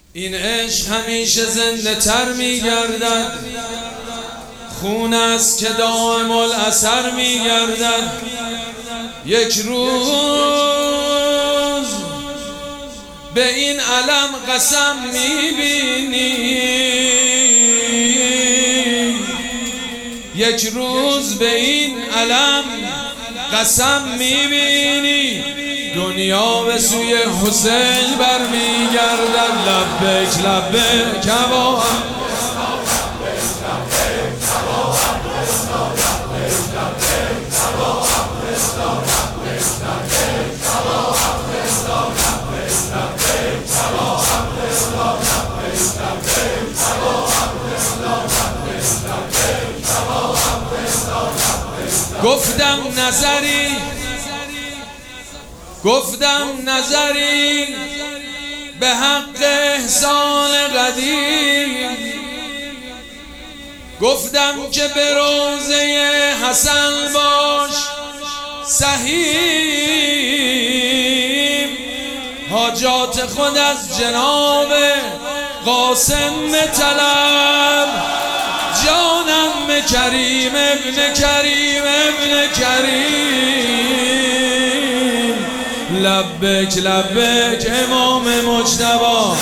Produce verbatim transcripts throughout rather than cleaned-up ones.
این عشق همیشه زنده تر میگردد، خون است که دائم الاثر میگردد. یک روز به این علم قسم میبینی، یک روز به این علم قسم میبینی، دنیا به سوی حسین برمیگردد. لبیک لبیک هوا گفتم نظری گفتم نظری به حق احسان قدیم، گفتم که به روضه حسن باش سهیم، حاجات خود از جناب قاسم طلب. جانم کریم ابن کریم ابن کریم، لبک لبک امام مجتبی.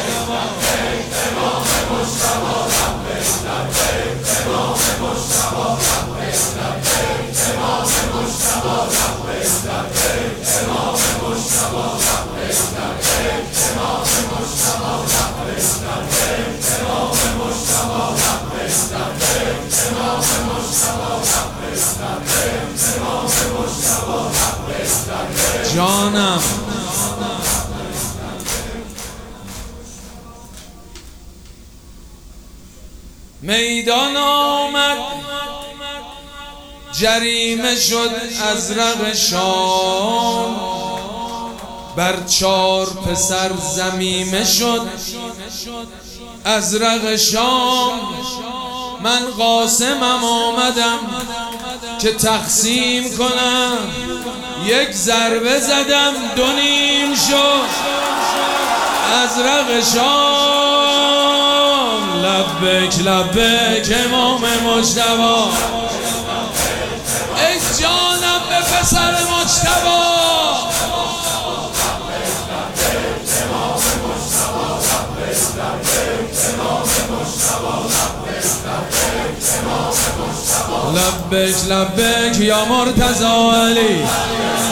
جانم میدان آمد، جریمه شد ازرق شام، بر چار پسر زمیمه شد ازرق شام. من قاسمم آمدم که تقسیم کنم، یک ضربه زدم دو نیم شد ازرق شام. لبک لبک امام مجتبی، ای جانم به پسر مجتبی. لبک لبک یا مرتضی علی.